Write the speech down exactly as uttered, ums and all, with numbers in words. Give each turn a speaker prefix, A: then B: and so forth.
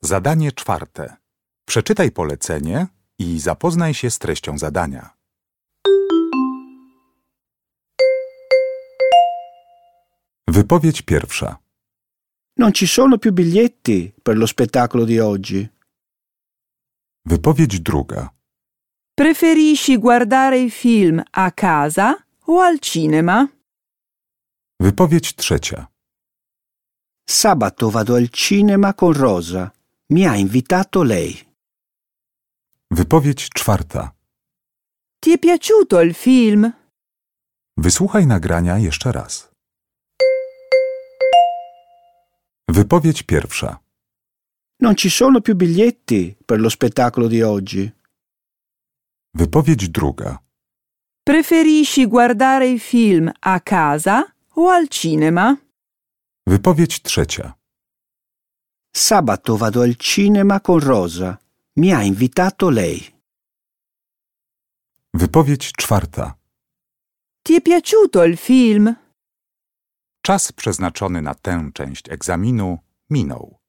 A: Zadanie czwarte. Przeczytaj polecenie i zapoznaj się z treścią zadania. Wypowiedź pierwsza.
B: Non ci sono più biglietti per lo spettacolo di oggi.
A: Wypowiedź druga.
C: Preferisci guardare il film a casa o al cinema?
A: Wypowiedź trzecia.
B: Sabato vado al cinema con Rosa. Mi ha invitato lei.
A: Wypowiedź czwarta.
C: Ti è piaciuto il film?
A: Wysłuchaj nagrania jeszcze raz. Wypowiedź pierwsza.
B: Non ci sono più biglietti per lo spettacolo di oggi.
A: Wypowiedź druga.
C: Preferisci guardare il film a casa o al cinema?
A: Wypowiedź trzecia.
B: Sabato vado al cinema con Rosa. Mi ha invitato lei.
A: Wypowiedź czwarta.
C: Ti è piaciuto il film?
A: Czas przeznaczony na tę część egzaminu minął.